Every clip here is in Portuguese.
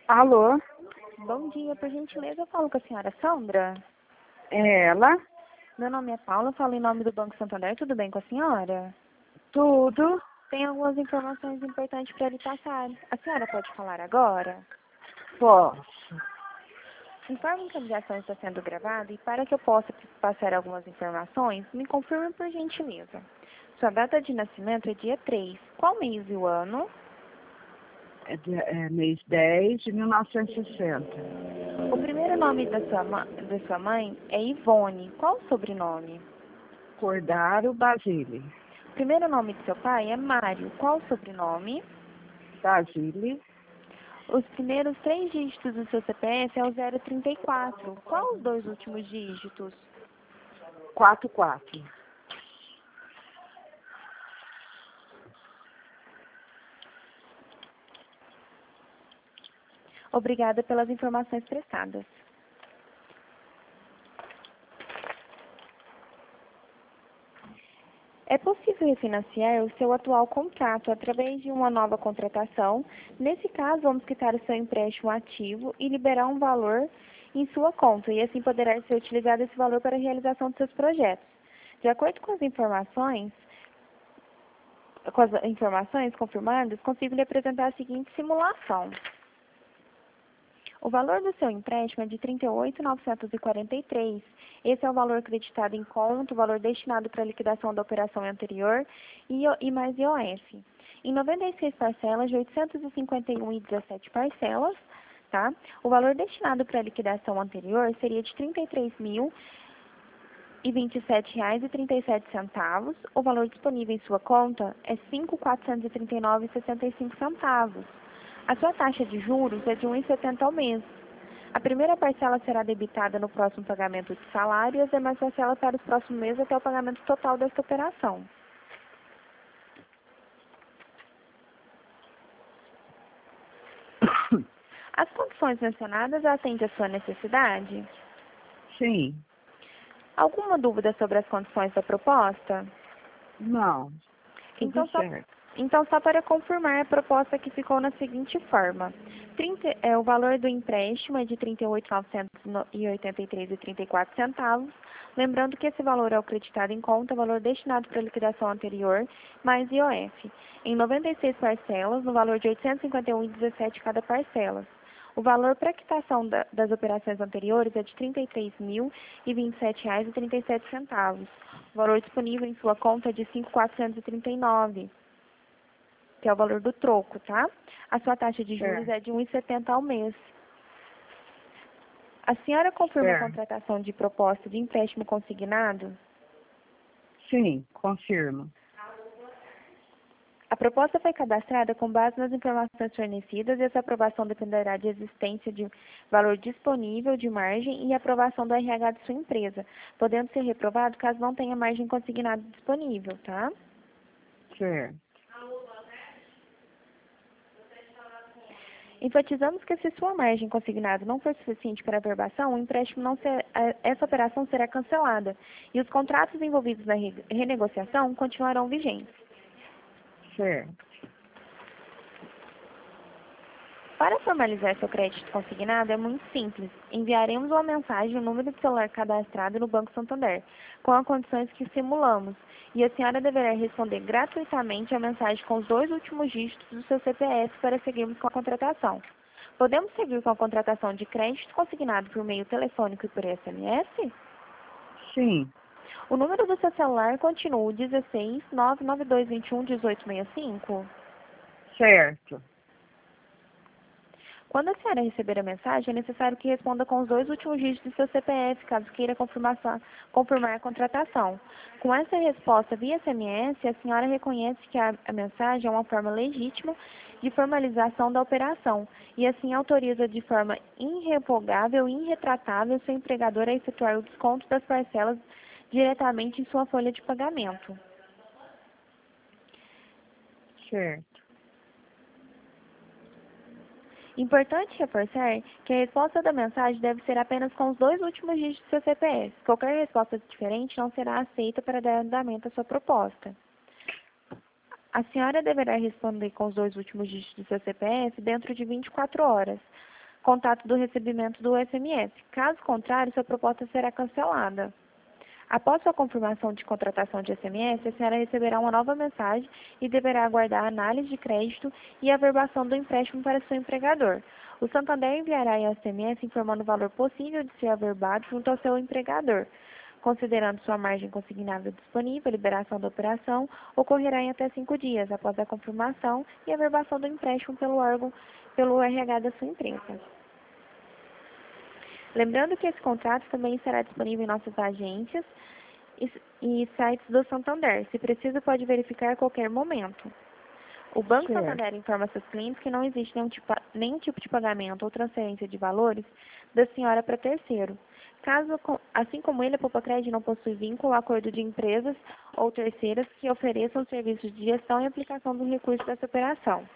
Alô? Bom dia, por gentileza, eu falo com a senhora Sandra. É ela? Meu nome é Paula, eu falo em nome do Banco Santander, tudo bem com a senhora? Tudo? Tem algumas informações importantes para lhe passar. A senhora pode falar agora? Posso. Informe que a ligação está sendo gravada e para que eu possa passar algumas informações, me confirme por gentileza. Sua data de nascimento é dia 3. Qual mês e o ano? É mês 10 de 1960. O primeiro nome da sua mãe é Ivone. Qual o sobrenome? Cordaro Basile. O primeiro nome de seu pai é Mário. Qual o sobrenome? Basile. Os primeiros 3 dígitos do seu CPF é o 034. Qual os 2 últimos dígitos? 44. Obrigada pelas informações prestadas. É possível refinanciar o seu atual contrato através de uma nova contratação. Nesse caso, vamos quitar o seu empréstimo ativo e liberar um valor em sua conta, e assim poderá ser utilizado esse valor para a realização dos seus projetos. De acordo com as informações confirmadas, consigo lhe apresentar a seguinte simulação. O valor do seu empréstimo é de R$ 38.943. Esse é o valor acreditado em conta, o valor destinado para a liquidação da operação anterior e mais IOF. Em 96 parcelas de 851,17 parcelas, tá? O valor destinado para a liquidação anterior seria de R$ 33.027,37. O valor disponível em sua conta é R$ 5.439,65. A sua taxa de juros é de 1,70 ao mês. A primeira parcela será debitada no próximo pagamento de salário e as demais parcelas para os próximos meses até o pagamento total desta operação. As condições mencionadas atendem à sua necessidade? Sim. Alguma dúvida sobre as condições da proposta? Não. Tudo certo. Então, só para confirmar, a proposta que ficou na seguinte forma. O valor do empréstimo é de R$ 38.983,34. Lembrando que esse valor é o creditado em conta, o valor destinado para a liquidação anterior, mais IOF. Em 96 parcelas, no valor de R$ 851,17 cada parcela. O valor para quitação das operações anteriores é de R$ 33.027,37. O valor disponível em sua conta é de R$ 5.439, que é o valor do troco, tá? A sua taxa de juros é de 1,70 ao mês. A senhora confirma a contratação de proposta de empréstimo consignado? Sim, confirmo. A proposta foi cadastrada com base nas informações fornecidas e essa aprovação dependerá de existência de valor disponível de margem e aprovação do RH de sua empresa, podendo ser reprovado caso não tenha margem consignada disponível, tá? Certo. Enfatizamos que se sua margem consignada não for suficiente para a averbação, o empréstimo essa operação será cancelada e os contratos envolvidos na renegociação continuarão vigentes. Certo. Para formalizar seu crédito consignado é muito simples. Enviaremos uma mensagem no número de celular cadastrado no Banco Santander, com as condições que simulamos, e a senhora deverá responder gratuitamente a mensagem com os 2 últimos dígitos do seu CPF para seguirmos com a contratação. Podemos seguir com a contratação de crédito consignado por meio telefônico e por SMS? Sim. O número do seu celular continua o 16 99221 1865? Certo. Quando a senhora receber a mensagem, é necessário que responda com os 2 últimos dígitos do seu CPF, caso queira confirmar a contratação. Com essa resposta via SMS, a senhora reconhece que a mensagem é uma forma legítima de formalização da operação e assim autoriza de forma irrevogável e irretratável seu empregador a efetuar o desconto das parcelas diretamente em sua folha de pagamento. Certo. Importante reforçar que a resposta da mensagem deve ser apenas com os 2 últimos dígitos do seu CPF. Qualquer resposta diferente não será aceita para dar andamento à sua proposta. A senhora deverá responder com os 2 últimos dígitos do seu CPF dentro de 24 horas. contato do recebimento do SMS. Caso contrário, sua proposta será cancelada. Após sua confirmação de contratação de SMS, a senhora receberá uma nova mensagem e deverá aguardar a análise de crédito e a averbação do empréstimo para seu empregador. O Santander enviará em SMS informando o valor possível de ser averbado junto ao seu empregador. Considerando sua margem consignável disponível, a liberação da operação ocorrerá em até 5 dias após a confirmação e averbação do empréstimo pelo RH da sua empresa. Lembrando que esse contrato também estará disponível em nossas agências e sites do Santander. Se preciso, pode verificar a qualquer momento. O Banco Certo. Santander informa seus clientes que não existe nenhum tipo de pagamento ou transferência de valores da senhora para terceiro. Assim como ele, a Popacred não possui vínculo ou acordo de empresas ou terceiras que ofereçam serviços de gestão e aplicação do recurso dessa operação.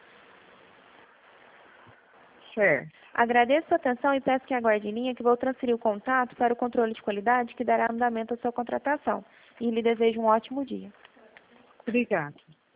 Certo. Agradeço sua atenção e peço que aguarde em linha que vou transferir o contato para o controle de qualidade que dará andamento à sua contratação. E lhe desejo um ótimo dia. Obrigada.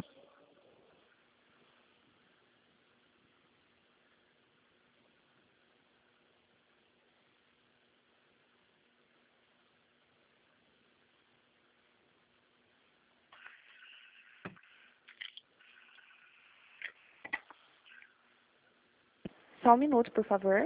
Só um minuto, por favor.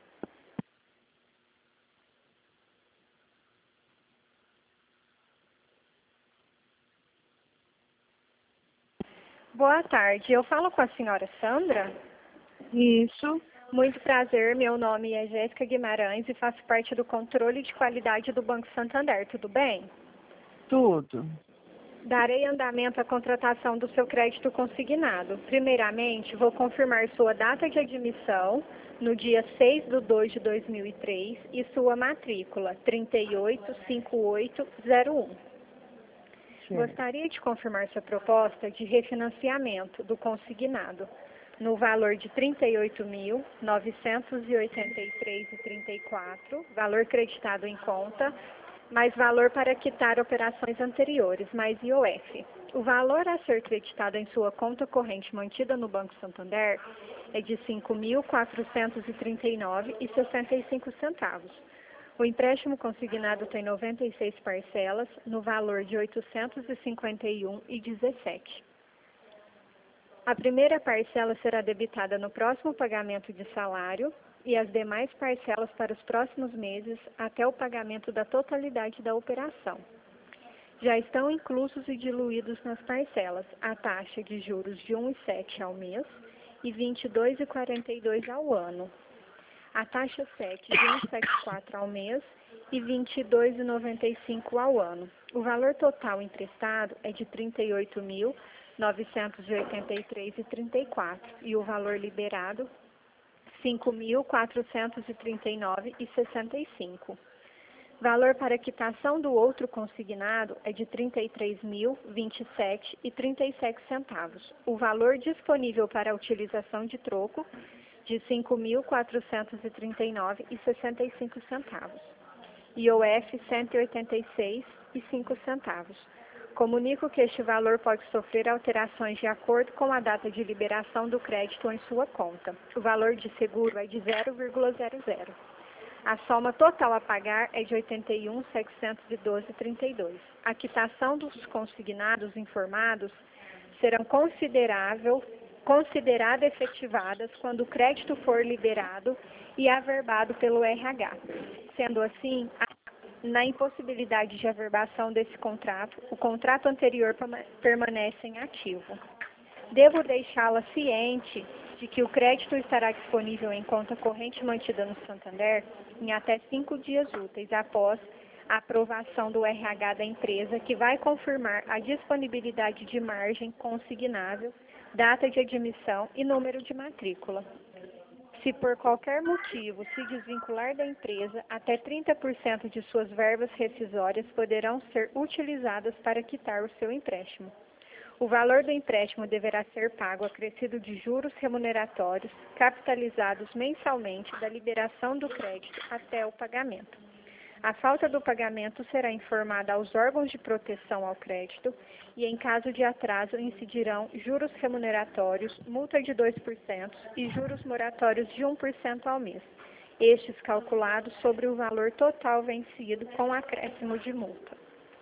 Boa tarde, eu falo com a senhora Sandra. Isso. Muito prazer, meu nome é Jéssica Guimarães e faço parte do controle de qualidade do Banco Santander, tudo bem? Tudo. Darei andamento à contratação do seu crédito consignado. Primeiramente, vou confirmar sua data de admissão no dia 6/2/2003 e sua matrícula 385801. Certo. Gostaria de confirmar sua proposta de refinanciamento do consignado no valor de R$ 38.983,34, valor creditado em conta, mais valor para quitar operações anteriores, mais IOF. O valor a ser creditado em sua conta corrente mantida no Banco Santander é de R$ 5.439,65. O empréstimo consignado tem 96 parcelas, no valor de R$ 851,17. A primeira parcela será debitada no próximo pagamento de salário e as demais parcelas para os próximos meses até o pagamento da totalidade da operação. Já estão inclusos e diluídos nas parcelas a taxa de juros de 1,7 ao mês e 22,42 ao ano, a taxa 7 de 1,74 ao mês e 22,95 ao ano. O valor total emprestado é de R$ 38.983,34 e o valor liberado R$ 5.439,65. Valor para quitação do outro consignado é de R$ 33.027,37. O valor disponível para a utilização de troco de R$ 5.439,65. IOF R$ 186,05. Comunico que este valor pode sofrer alterações de acordo com a data de liberação do crédito em sua conta. O valor de seguro é de 0,00. A soma total a pagar é de R$ 81.712,32. A quitação dos consignados informados serão consideradas efetivadas quando o crédito for liberado e averbado pelo RH. Sendo assim, na impossibilidade de averbação desse contrato, o contrato anterior permanece em ativo. Devo deixá-la ciente de que o crédito estará disponível em conta corrente mantida no Santander em até 5 dias úteis após a aprovação do RH da empresa, que vai confirmar a disponibilidade de margem consignável, data de admissão e número de matrícula. Se por qualquer motivo se desvincular da empresa, até 30% de suas verbas rescisórias poderão ser utilizadas para quitar o seu empréstimo. O valor do empréstimo deverá ser pago acrescido de juros remuneratórios capitalizados mensalmente da liberação do crédito até o pagamento. A falta do pagamento será informada aos órgãos de proteção ao crédito e, em caso de atraso, incidirão juros remuneratórios, multa de 2% e juros moratórios de 1% ao mês, estes calculados sobre o valor total vencido com acréscimo de multa.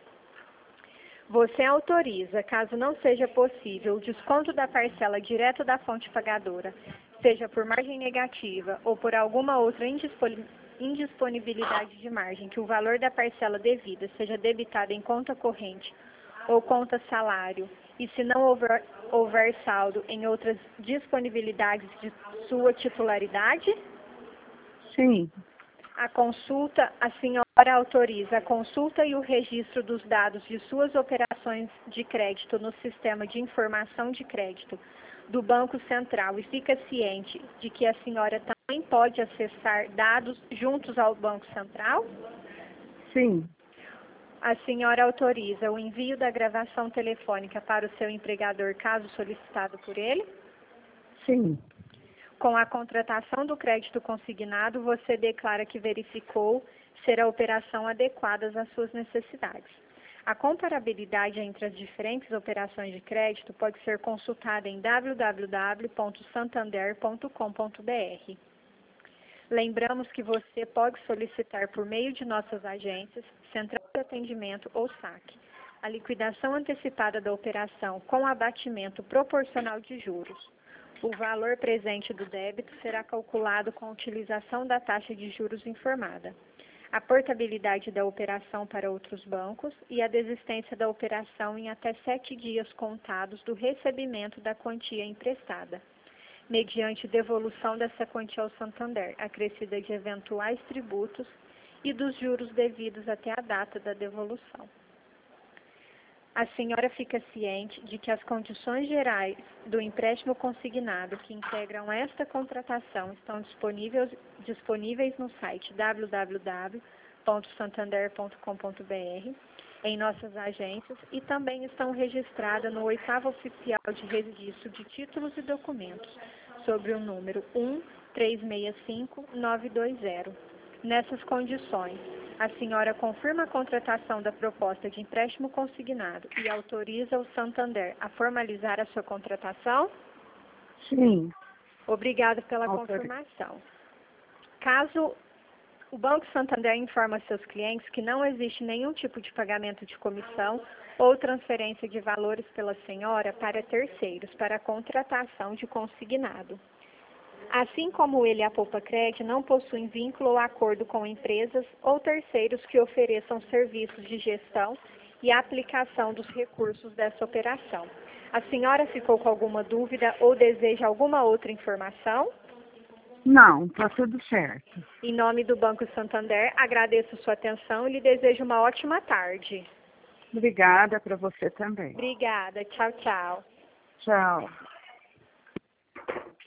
Você autoriza, caso não seja possível, o desconto da parcela direto da fonte pagadora, seja por margem negativa ou por alguma outra indisponibilidade de margem, que o valor da parcela devida seja debitado em conta corrente ou conta salário, e se não houver saldo em outras disponibilidades de sua titularidade? Sim. A senhora autoriza a consulta e o registro dos dados de suas operações de crédito no sistema de informação de crédito do Banco Central e fica ciente de que a senhora também pode acessar dados juntos ao Banco Central? Sim. A senhora autoriza o envio da gravação telefônica para o seu empregador, caso solicitado por ele? Sim. Com a contratação do crédito consignado, você declara que verificou ser a operação adequada às suas necessidades. A comparabilidade entre as diferentes operações de crédito pode ser consultada em www.santander.com.br. Lembramos que você pode solicitar por meio de nossas agências, central de atendimento ou saque, a liquidação antecipada da operação com abatimento proporcional de juros. O valor presente do débito será calculado com a utilização da taxa de juros informada, a portabilidade da operação para outros bancos e a desistência da operação em até 7 dias contados do recebimento da quantia emprestada, mediante devolução dessa quantia ao Santander, acrescida de eventuais tributos e dos juros devidos até a data da devolução. A senhora fica ciente de que as condições gerais do empréstimo consignado que integram esta contratação estão disponíveis no site www.santander.com.br, em nossas agências, e também estão registradas no 8º Oficial de Registro de Títulos e Documentos, sobre o número 1365920. Nessas condições, a senhora confirma a contratação da proposta de empréstimo consignado e autoriza o Santander a formalizar a sua contratação? Sim. Obrigada pela confirmação. Caso o Banco Santander informe seus clientes que não existe nenhum tipo de pagamento de comissão ou transferência de valores pela senhora para terceiros para a contratação de consignado. Assim como ele, a Poupa Cred, não possuem vínculo ou acordo com empresas ou terceiros que ofereçam serviços de gestão e aplicação dos recursos dessa operação. A senhora ficou com alguma dúvida ou deseja alguma outra informação? Não, está tudo certo. Em nome do Banco Santander, agradeço sua atenção e lhe desejo uma ótima tarde. Obrigada para você também. Obrigada. Tchau, tchau. Tchau.